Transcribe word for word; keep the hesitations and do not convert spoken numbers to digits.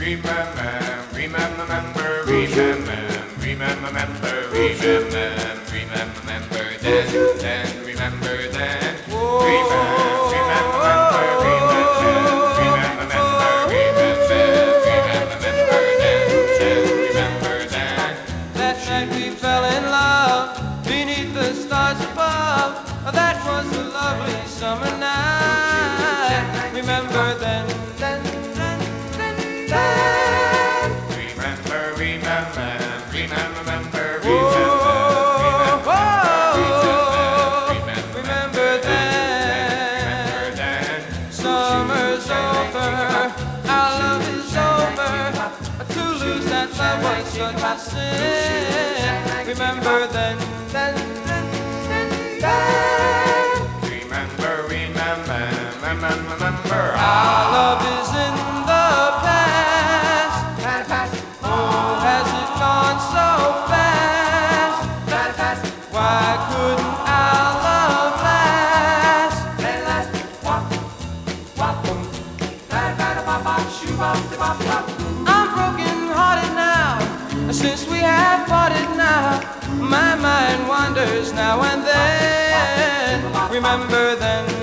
remember, remember, remember, remember, remember, remember then, then, remember then, remember, remember, remember, remember, remember then, then, remember then. That night we fell in love beneath the stars above. That was a lovely summer night. Remember then, then, then, then, then. Remember, remember, remember, remember, Oh, oh, remember, remember then. then. Summer's over, our love is over. To lose that love was such a sin. Remember then, then, then, then, then. Remember, remember, remember, remember. Our love is in the past. Oh, has it gone so fast? Why couldn't our love last? I'm broken hearted now, since we have parted now. My mind wanders now and then. Remember then.